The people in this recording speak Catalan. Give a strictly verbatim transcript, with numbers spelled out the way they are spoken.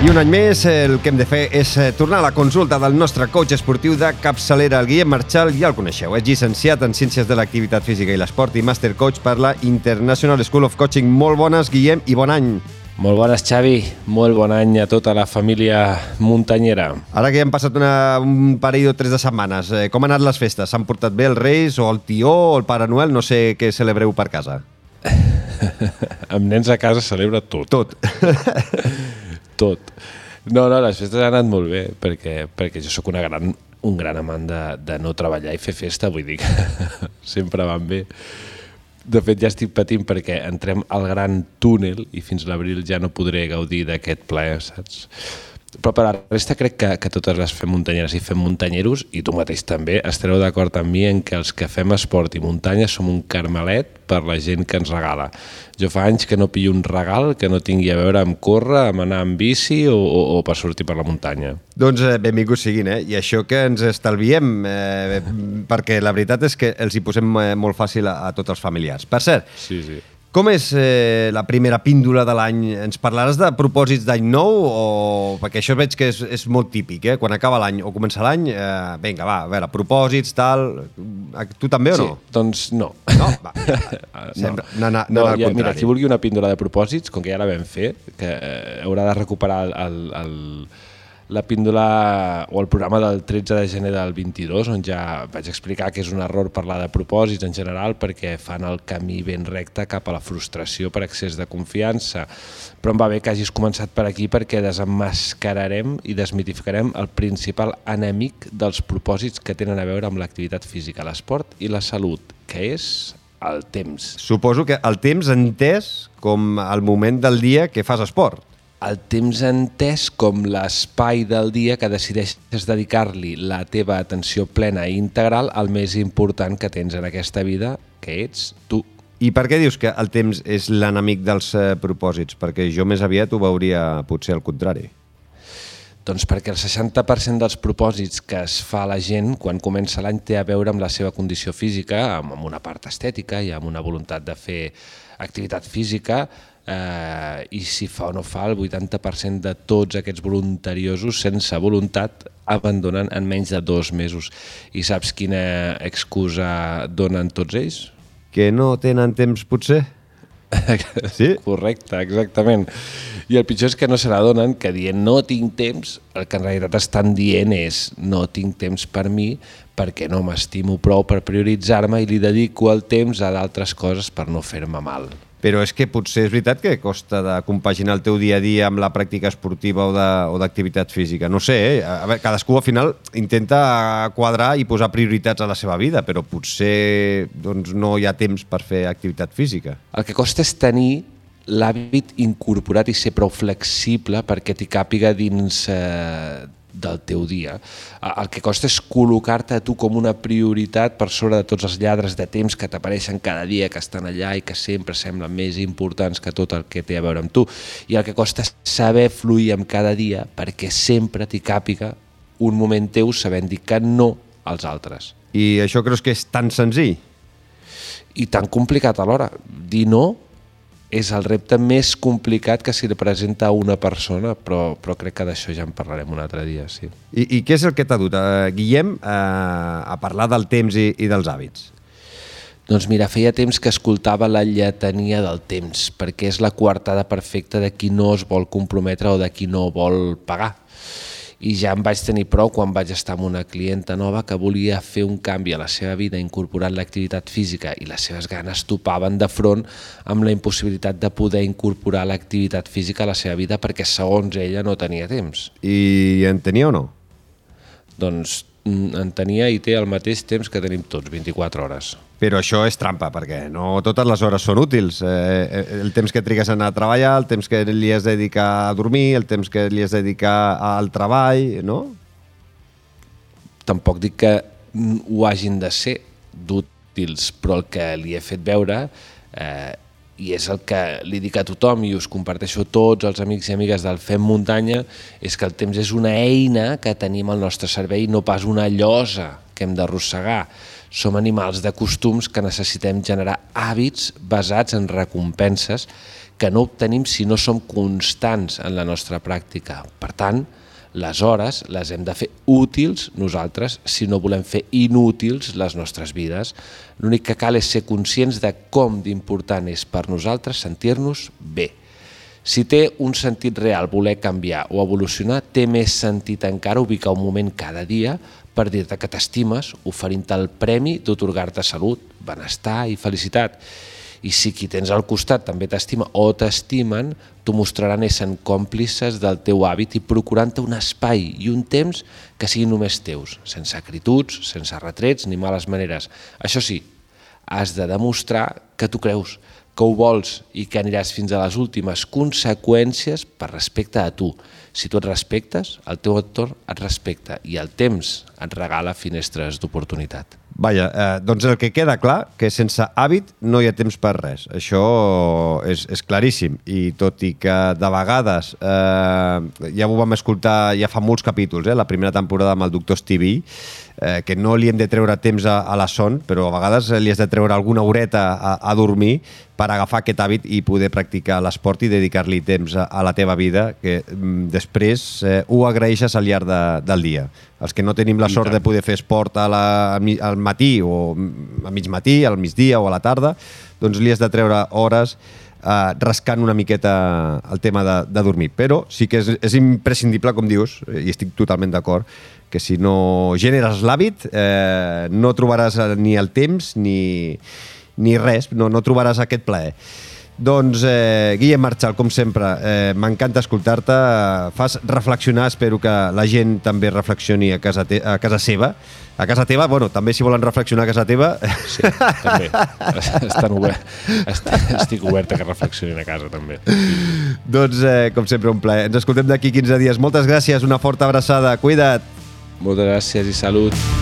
I un any més el que hem de fer és tornar a la consulta del nostre coach esportiu de capçalera, el Guillem Marchal, ja el coneixeu. És llicenciat en Ciències de l'Activitat Física i l'Esport i Master Coach per la International School of Coaching. Molt bones, Guillem, i bon any. Molt bones, Xavi. Molt bon any a tota la família muntanyera. Ara que ja han passat una, un parell o tres de setmanes, eh, com han anat les festes? S'han portat bé els Reis o el Tió o el Pare Noel? No sé què celebreu per casa. Amb nens a casa celebra tot. Tot. Tot. No, no, les festes han anat molt bé, perquè, perquè jo sóc una gran, un gran amant de, de no treballar i fer festa, vull dir que sempre van bé. De fet, ja estic patint perquè entrem al gran túnel i fins l'abril ja no podré gaudir d'aquest plaer, saps? Però per la resta crec que, que totes les fem muntanyeres i fem muntanyeros, i tu mateix també, estareu d'acord amb mi en que els que fem esport i muntanya som un carmelet per la gent que ens regala. Jo fa anys que no pillo un regal que no tingui a veure amb córrer, amb anar amb bici o, o, o per sortir per la muntanya. Doncs eh, benvinguts siguin, eh? I això que ens estalviem, eh, perquè la veritat és que els hi posem eh, molt fàcil a, a tots els familiars. Per cert, sí, sí. Com és eh, la primera píndola de l'any? Ens parlaràs de propòsits d'any nou? O... Perquè això veig que és, és molt típic, eh? Quan acaba l'any o comença l'any, eh, vinga, va, a veure, propòsits, tal... Tu també o no? Sí, doncs no. No? Va, sempre no. anar no, al ja, contrari. mira, qui vulgui una píndola de propòsits, com que ja la vam fer, que eh, haurà de recuperar el, el, el, la píndola o el programa del tretze de gener del vint-i-dos, on ja vaig explicar que és un error parlar de propòsits en general perquè fan el camí ben recte cap a la frustració per excés de confiança. Però em va bé que hagis començat per aquí perquè desemmascararem i desmitificarem el principal enemic dels propòsits que tenen a veure amb l'activitat física, l'esport i la salut, que és el temps. Suposo que el temps entès com el moment del dia que fas esport. El temps entès com l'espai del dia que decideixes dedicar-li la teva atenció plena i integral al més important que tens en aquesta vida, que ets tu. I per què dius que el temps és l'enemic dels eh, propòsits? Perquè jo més aviat ho veuria potser al contrari. Doncs perquè el seixanta per cent dels propòsits que es fa la gent quan comença l'any té a veure amb la seva condició física, amb una part estètica i amb una voluntat de fer activitat física, eh, i si fa o no fa, el vuitanta per cent de tots aquests voluntariosos sense voluntat abandonen en menys de dos mesos. I saps quina excusa donen tots ells? Que no tenen temps, potser? Sí? Correcte, exactament. I el pitjor és que no se n'adonen que dient no tinc temps, el que en realitat estan dient és no tinc temps per mi perquè no m'estimo prou per prioritzar-me i li dedico el temps a d'altres coses per no fer-me mal. Però és que potser és veritat que costa de compaginar el teu dia a dia amb la pràctica esportiva o d'activitat física. No sé, eh? A veure, cadascú al final intenta quadrar i posar prioritats a la seva vida, però potser doncs, no hi ha temps per fer activitat física. El que costa és tenir l'hàbit incorporat i ser prou flexible perquè t'hi càpiga dins eh, del teu dia. El que costa és col·locar-te a tu com una prioritat per sobre de tots els lladres de temps que t'apareixen cada dia, que estan allà i que sempre semblen més importants que tot el que té a veure amb tu. I el que costa és saber fluir amb cada dia perquè sempre t'hi càpiga un moment teu sabent dir que no als altres. I això creus que és tan senzill? I tan complicat alhora. Dir no és el repte més complicat que s'hi presenta a una persona, però, però crec que d'això ja en parlarem un altre dia, sí. I, i què és el que t'ha dut, uh, Guillem, uh, a parlar del temps i, i dels hàbits? Doncs mira, feia temps que escoltava la lletania del temps, perquè és la coartada perfecta de qui no es vol comprometre o de qui no vol pagar. I ja em vaig tenir prou quan vaig estar amb una clienta nova que volia fer un canvi a la seva vida incorporant l'activitat física i les seves ganes topaven de front amb la impossibilitat de poder incorporar l'activitat física a la seva vida perquè segons ella no tenia temps. I en tenia o no? Doncs en tenia i té el mateix temps que tenim tots, vint-i-quatre hores. Però això és trampa, perquè no totes les hores són útils. Eh, el temps que trigues a anar a treballar, el temps que li has de dedicar a dormir, el temps que li has de dedicar al treball, no? Tampoc dic que ho hagin de ser d'útils, però el que li he fet veure, eh, i és el que li dic a tothom i us comparteixo tots els amics i amigues del Fem Muntanya, és que el temps és una eina que tenim al nostre servei, no pas una llosa que hem d'arrossegar. Som animals de costums que necessitem generar hàbits basats en recompenses que no obtenim si no som constants en la nostra pràctica. Per tant, les hores les hem de fer útils nosaltres si no volem fer inútils les nostres vides. L'únic que cal és ser conscients de com d'important és per nosaltres sentir-nos bé. Si té un sentit real voler canviar o evolucionar, té més sentit encara ubicar un moment cada dia per dir-te que t'estimes, oferint-te el premi d'otorgar-te salut, benestar i felicitat. I si qui tens al costat també t'estima o t'estimen, t'ho mostraran essent còmplices del teu hàbit i procurant-te un espai i un temps que siguin només teus, sense acrituds, sense retrets ni males maneres. Això sí, has de demostrar que tu creus, que ho vols i que aniràs fins a les últimes conseqüències per respecte a tu. Si tu et respectes, el teu entorn et respecta i el temps et regala finestres d'oportunitat. Vaja, eh, doncs el que queda clar, que sense hàbit no hi ha temps per res. Això és, és claríssim. I tot i que de vegades, eh, ja ho vam escoltar ja fa molts capítols, eh, la primera temporada amb el doctor Stevie, eh, que no li hem de treure temps a, a la son, però a vegades li has de treure alguna horeta a, a dormir per agafar aquest hàbit i poder practicar l'esport i dedicar-li temps a, a la teva vida, que mm, després eh, ho agraeixes al llarg de, del dia. Els que no tenim la sort de poder fer esport a la, al matí o a mig matí, al migdia o a la tarda, doncs li has de treure hores eh, rascant una miqueta el tema de, de dormir. Però sí que és, és imprescindible, com dius, i estic totalment d'acord, que si no generes l'hàbit eh, no trobaràs ni el temps ni, ni res, no, no trobaràs aquest plaer. Doncs, eh, Guillem Marchal, com sempre, eh, m'encanta escoltar-te, fas reflexionar, espero que la gent també reflexioni a casa, te a casa seva. A casa teva, bueno, també si volen reflexionar a casa teva... Sí, també. Estan obert. Estic obert a que reflexionin a casa, també. Doncs, eh, com sempre, un plaer. Ens escoltem d'aquí quinze dies. Moltes gràcies, una forta abraçada. Cuida't. Moltes gràcies i salut.